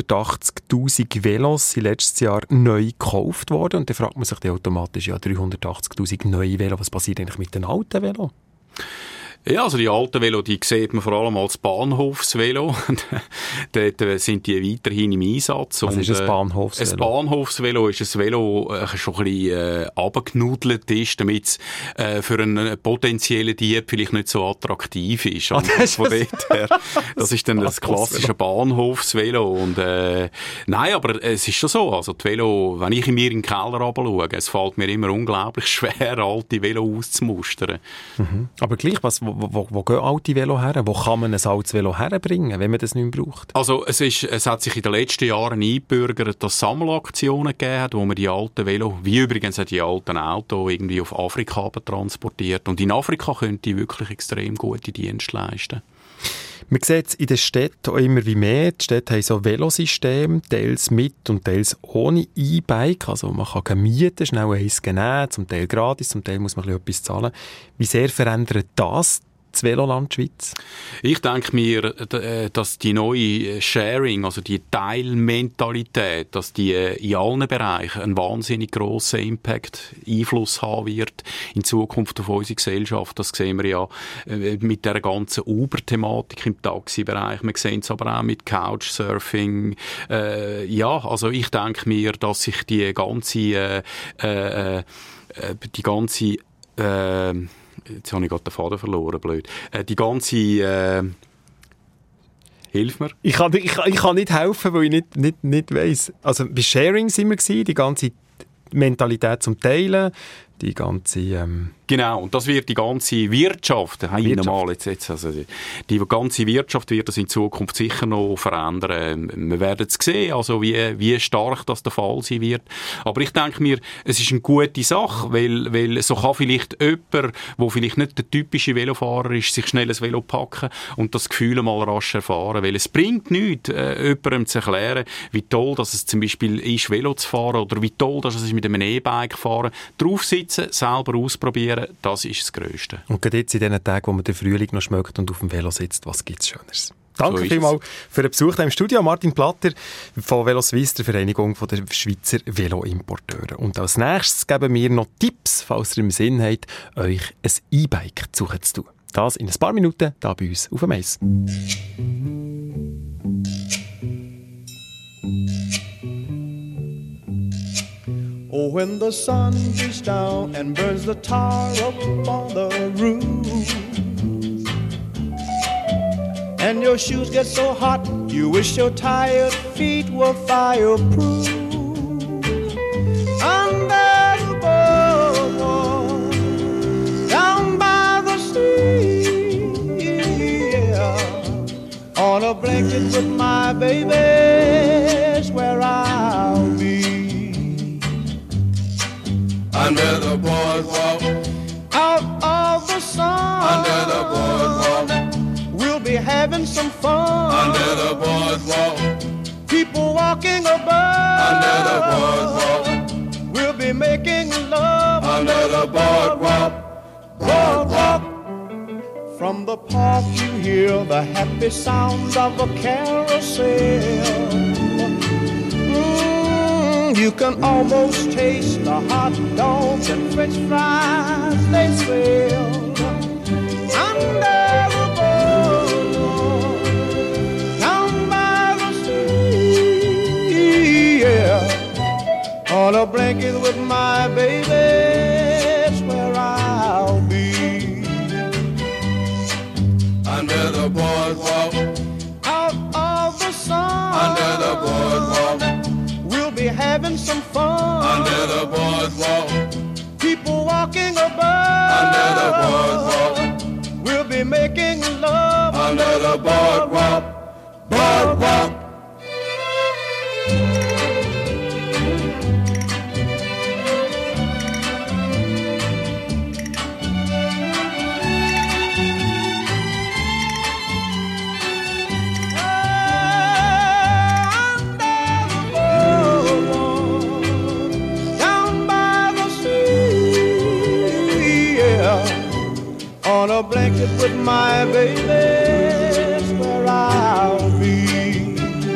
380'000 Velos sind letztes Jahr neu gekauft worden, und dann fragt man sich dann automatisch, ja, 380'000 neue Velos, was passiert eigentlich mit den alten Velos?
Ja, also die alten Velo, die sieht man vor allem als Bahnhofsvelo. Dort sind die weiterhin im Einsatz.
Was ist ein Bahnhofsvelo?
Ein Bahnhofsvelo ist ein Velo, das schon ein bisschen runtergenudelt ist, damit es für einen potenziellen Dieb vielleicht nicht so attraktiv ist. Und von dort her, das ist dann das klassische Bahnhofsvelo. Und nein, aber es ist schon so. Also die Velo, wenn ich in mir in den Keller runterschaue, es fällt mir immer unglaublich schwer, alte Velo auszumustern.
Mhm. Aber gleich, wo gehen alte Velo her? Wo kann man ein altes Velo herbringen, wenn man das nicht mehr braucht?
Also es hat sich in den letzten Jahren eingebürgert, dass es Sammelaktionen gegeben hat, wo man die alten Velo, wie übrigens auch die alten Autos, irgendwie auf Afrika transportiert. Und in Afrika können die wirklich extrem gute Dienste leisten.
Man sieht es in den Städten auch immer wie mehr. Die Städte haben so Velosysteme, teils mit und teils ohne E-Bike. Also man kann mieten, schnell eins nehmen, zum Teil gratis, zum Teil muss man etwas zahlen. Wie sehr verändert das Veloland Schweiz? Ich
denke mir, dass die neue Sharing, also die Teilmentalität, dass die in allen Bereichen einen wahnsinnig grossen Impact, Einfluss haben wird in Zukunft auf unsere Gesellschaft. Das sehen wir ja mit der ganzen Uber-Thematik im Taxibereich. Wir sehen es aber auch mit Couchsurfing. Ja, also ich denke mir, dass sich die ganze jetzt habe ich gerade den Faden verloren, blöd. Die ganze... Hilf mir.
Ich kann nicht helfen, weil ich nicht weiss. Also bei Sharing sind wir gewesen, die ganze Mentalität zum Teilen, die ganze...
Genau, und das wird die ganze Wirtschaft, die ganze Wirtschaft wird das in Zukunft sicher noch verändern. Wir werden es sehen, also wie stark das der Fall sein wird. Aber ich denke mir, es ist eine gute Sache, weil so kann vielleicht jemand, der vielleicht nicht der typische Velofahrer ist, sich schnell ein Velo packen und das Gefühl mal rasch erfahren. Weil es bringt nichts, jemandem zu erklären, wie toll dass es zum Beispiel ist, Velo zu fahren oder wie toll dass es ist, mit einem E-Bike fahren. Drauf sitzen, selber ausprobieren, das ist das Grösste.
Und gerade jetzt in diesen Tagen, wo man den Frühling noch schmeckt und auf dem Velo sitzt, was gibt es Schöneres? Danke vielmals für den Besuch hier im Studio. Martin Platter von VeloSuisse, der Vereinigung der Schweizer Veloimporteure. Und als nächstes geben wir noch Tipps, falls ihr im Sinn habt, euch ein E-Bike zu tun. Das in ein paar Minuten hier bei uns auf dem Eis.
Oh, when the sun beats down and burns the tar up on the roof, and your shoes get so hot, you wish your tired feet were fireproof. Under the boardwalk, down by the sea, yeah, on a blanket with my baby's where I'll be. Under the boardwalk, out of the sun. Under the boardwalk, we'll be having some fun. Under the boardwalk, people walking above. Under the boardwalk, we'll be making love. Under the boardwalk, boardwalk. From the park you hear the happy sounds of a carousel. You can almost taste the hot dogs and french fries they sell. Under the boardwalk, down by the sea, yeah. On a blanket with my baby, that's where I'll be. Under the boardwalk, out of the sun. Under the boardwalk, be having some fun. Under the boardwalk, people walking above. Under the boardwalk, we'll be making love. Under the boardwalk, boardwalk. On a blanket with my baby, that's where I'll be.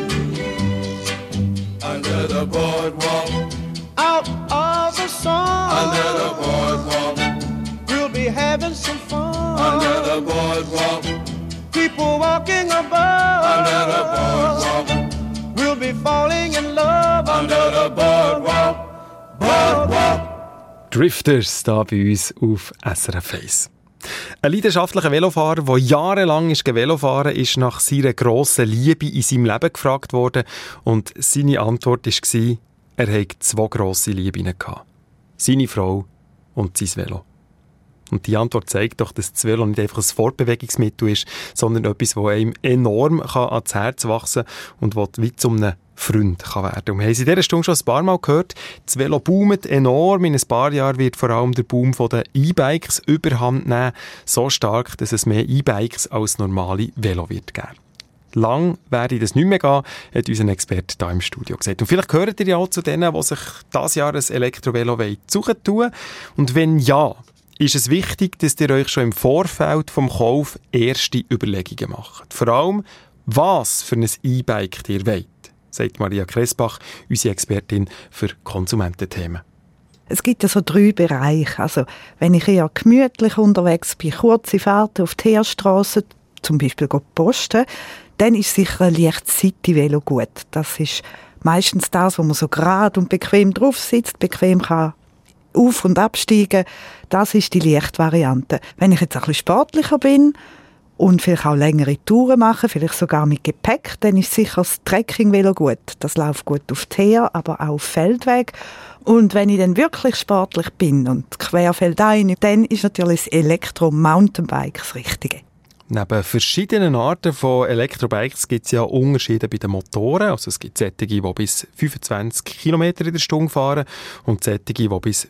Under the boardwalk, out of the sun. Under the boardwalk, we'll be having some fun. Under the boardwalk, people walking above. Under the boardwalk, we'll be falling in love. Under the boardwalk, boardwalk.
Drifters, da bei uns auf SRF 1. Ein leidenschaftlicher Velofahrer, der jahrelang Velofahren ist nach seiner grossen Liebe in seinem Leben gefragt worden. Und seine Antwort war, er hatte 2 grosse Lieben gehabt. Seine Frau und sein Velo. Und die Antwort zeigt doch, dass das Velo nicht einfach ein Fortbewegungsmittel ist, sondern etwas, das einem enorm ans Herz wachsen kann und das wie zu einem Freund kann werden. Und wir haben es in dieser Stunde schon ein paar Mal gehört, das Velo boomt enorm. In ein paar Jahren wird vor allem der Boom der E-Bikes überhand nehmen, so stark, dass es mehr E-Bikes als normale Velo wird geben. Lang werde das nicht mehr gehen, hat unser Experte hier im Studio gesagt. Und vielleicht gehört ihr ja auch zu denen, die sich dieses Jahr ein Elektrovelo suchen wollen. Und wenn ja, ist es wichtig, dass ihr euch schon im Vorfeld vom Kauf erste Überlegungen macht. Vor allem, was für ein E-Bike ihr wollt, sagt Maria Kressbach, unsere Expertin für Konsumententhemen.
Es gibt ja so 3 Bereiche. Also, wenn ich eher gemütlich unterwegs bin, kurze Fahrten auf die Heerstrasse, zum Beispiel posten, dann ist sicher ein leichtes City-Velo gut. Das ist meistens das, wo man so gerade und bequem drauf sitzt, bequem kann auf- und absteigen. Das ist die leichte Variante. Wenn ich jetzt ein bisschen sportlicher bin und vielleicht auch längere Touren machen, vielleicht sogar mit Gepäck, dann ist sicher das Trekking-Velo gut. Das läuft gut auf Teer, aber auch auf Feldweg. Und wenn ich dann wirklich sportlich bin und querfeldein, dann ist natürlich das Elektro-Mountainbike das Richtige.
Neben verschiedenen Arten von Elektrobikes gibt es ja Unterschiede bei den Motoren. Also es gibt solche, die bis 25 km in der Stunde fahren und solche, die bis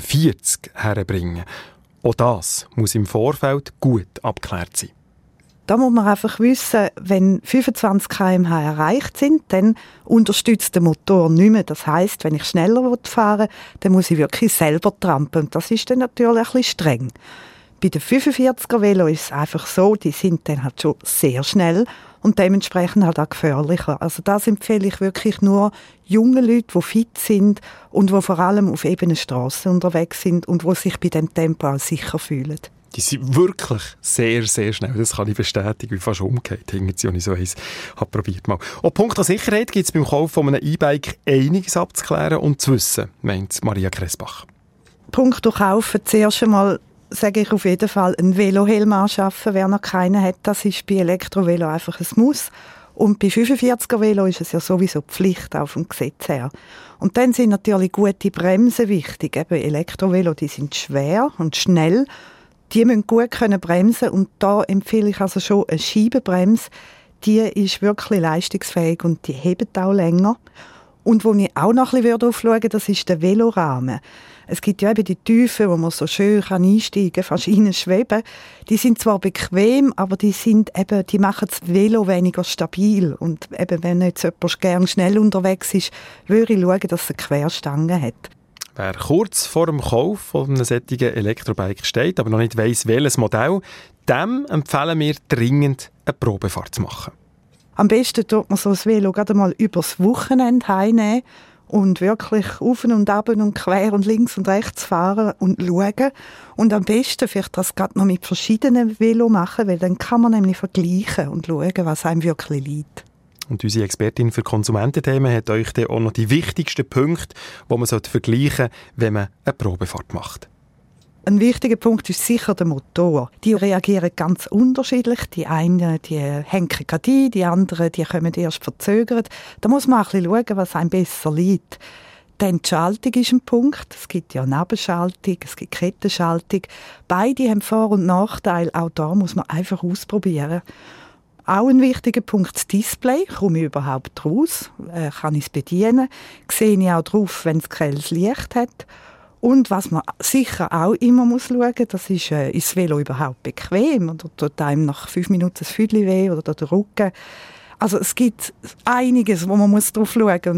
45 herbringen. Auch das muss im Vorfeld gut abgeklärt sein.
Da muss man einfach wissen, wenn 25 km/h erreicht sind, dann unterstützt der Motor nicht mehr. Das heisst, wenn ich schneller fahren will, dann muss ich wirklich selber trampeln. Und das ist dann natürlich ein bisschen streng. Bei den 45er Velo ist es einfach so, die sind dann halt schon sehr schnell und dementsprechend halt auch gefährlicher. Also das empfehle ich wirklich nur jungen Leuten, die fit sind und die vor allem auf ebenen Strassen unterwegs sind und die sich bei dem Tempo auch sicher fühlen.
Die sind wirklich sehr, sehr schnell. Das kann ich bestätigen, wie fast umgekehrt. Hinten, ich so eins habe probiert mal. Auch Punkt der Sicherheit gibt es beim Kauf von einem E-Bike einiges abzuklären und zu wissen, meint Maria Kressbach.
Punkt Kaufen, zuerst einmal sage ich auf jeden Fall, einen Velohelm anschaffen, wer noch keinen hat. Das ist bei Elektrovelo einfach ein Muss. Und bei 45er Velo ist es ja sowieso Pflicht, auch vom Gesetz her. Und dann sind natürlich gute Bremsen wichtig. Eben Elektrovelo, die sind schwer und schnell. Die müssen gut können bremsen und da empfehle ich also schon eine Scheibenbremse. Die ist wirklich leistungsfähig und die hebt auch länger. Und wo ich auch noch ein bisschen aufschauen würde, das ist der Velorahmen. Es gibt ja eben die Tiefen, wo man so schön einsteigen kann, fast schweben. Die sind zwar bequem, aber die machen das Velo weniger stabil. Und eben, wenn jetzt jemand gerne schnell unterwegs ist, würde ich schauen, dass es eine Querstange hat.
Wer kurz vor dem Kauf von einem solchen Elektrobike steht, aber noch nicht weiss, welches Modell, dem empfehlen wir dringend, eine Probefahrt zu machen.
Am besten tut man so ein Velo gerade mal übers Wochenende heimnehmen und wirklich auf und ab und quer und links und rechts fahren und schauen. Und am besten vielleicht das gerade noch mit verschiedenen Velo machen, weil dann kann man nämlich vergleichen und schauen, was einem wirklich liegt.
Und unsere Expertin für Konsumententhemen hat euch dann auch noch die wichtigsten Punkte, die man vergleichen sollte, wenn man eine Probefahrt macht.
Ein wichtiger Punkt ist sicher der Motor. Die reagieren ganz unterschiedlich. Die einen die hängen gerade ein, die anderen die kommen erst verzögert. Da muss man auch ein bisschen schauen, was einem besser liegt. Dann die Schaltung ist ein Punkt. Es gibt ja Nebenschaltung, es gibt Kettenschaltung. Beide haben Vor- und Nachteile. Auch da muss man einfach ausprobieren. Auch ein wichtiger Punkt, das Display. Komme ich überhaupt raus? Kann ich es bedienen? Sehe ich auch drauf, wenn es grelles Licht hat? Und was man sicher auch immer muss schauen, das ist das Velo überhaupt bequem? Oder tut einem nach 5 Minuten das Füdli weh oder der Rücken? Also es gibt einiges, wo man muss drauf schauen muss.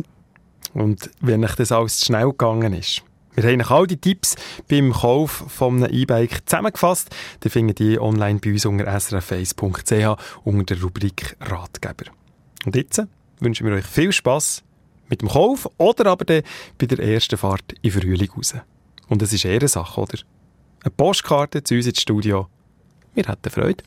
Und wenn euch das alles zu schnell gegangen ist, wir haben all die Tipps beim Kauf von einem E-Bike zusammengefasst. Die findet ihr online bei uns unter srf1.ch unter der Rubrik Ratgeber. Und jetzt wünschen wir euch viel Spass mit dem Kauf oder aber dann bei der ersten Fahrt in Frühling raus. Und es ist eher eine Sache, oder? Eine Postkarte zu uns ins Studio. Wir hätten Freude.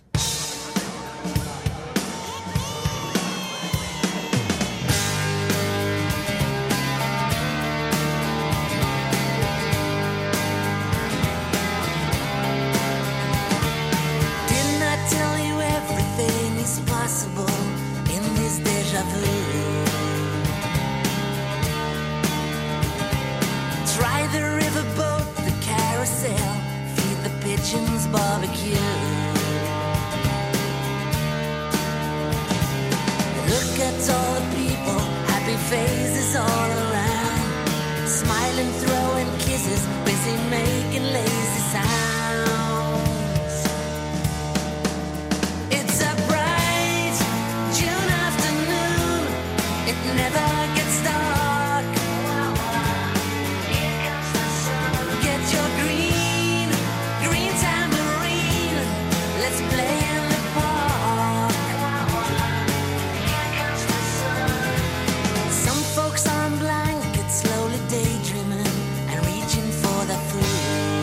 Didn't I tell you everything is possible in this déjà vu? Try the riverboat, the carousel, feed the pigeons barbecue. Look at all the people, happy faces all around, smiling, throwing kisses, busy making lazy sounds. It's a bright June afternoon, it never gets dark. Get your green, green tambourine, let's play in the park. Some folks on blankets slowly daydreaming and reaching for their food.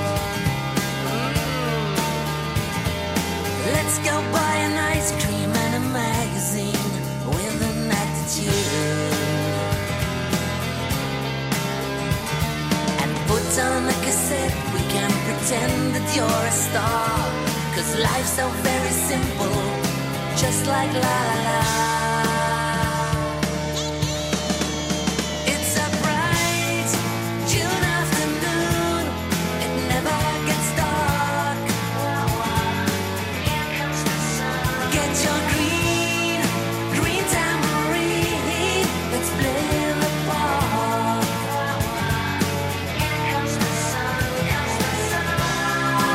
Let's go buy an ice cream and a magazine with an attitude. And put on a cassette, we can pretend that you're a star. 'cause life's so very simple, just like la la la. It's a bright June afternoon, it never gets dark. Here comes the sun. Get your green tambourine, let's play in the park. Here comes the sun, comes the sun.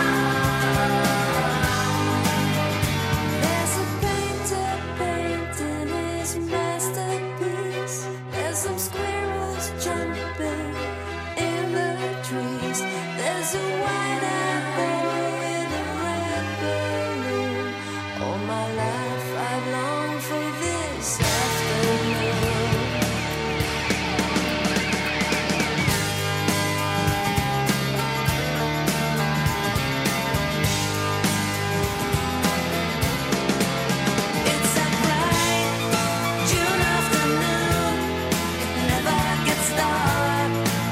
There's a painter painting his masterpiece. There's some squirrels jumping in the trees. There's a white-eyed boy in a red balloon. All my life I've longed for this afternoon. It's a bright June afternoon, it never gets dark.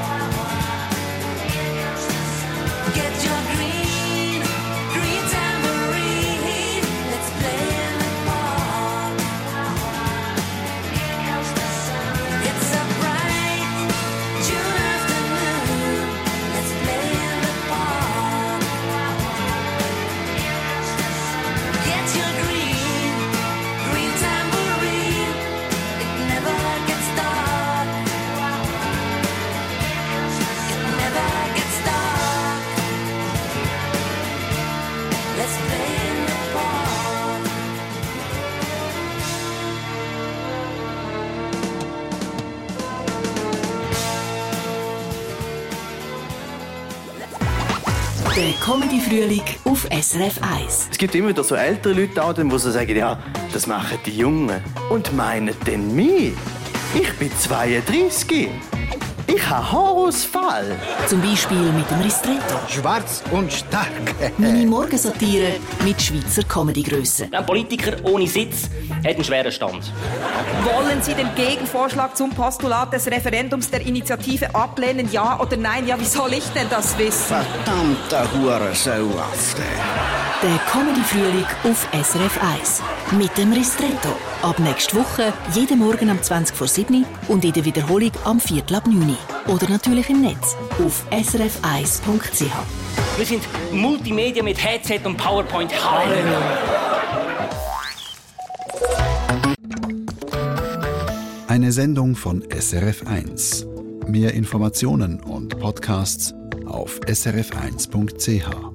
Get your green tambourine, let's play in the park. It's a bright June afternoon, let's play in the park. Get your green tambourine, it never gets dark. It never gets dark. Let's play in the park.
Der Comedy-Frühling auf SRF 1.
Es gibt immer wieder so ältere Leute da, die so sagen, ja, das machen die Jungen. Und meinen denn mich? Ich bin 32. Ich habe Haarausfall.
Zum Beispiel mit dem Ristretto.
Schwarz und stark.
Meine Morgensatire mit Schweizer Comedy-Grössen.
Ein Politiker ohne Sitz hat einen schweren Stand.
Wollen Sie den Gegenvorschlag zum Postulat des Referendums der Initiative ablehnen, ja oder nein? Ja, wie soll ich denn das wissen?
Verdammter Hurensauafte.
Der Comedy-Frühling auf SRF 1. Mit dem Ristretto. Ab nächste Woche, jeden Morgen um 20:07 und in der Wiederholung am 8:45. Oder natürlich im Netz auf srf1.ch.
Wir sind Multimedia mit Headset und PowerPoint. Halleluja.
Eine Sendung von SRF 1. Mehr Informationen und Podcasts auf srf1.ch.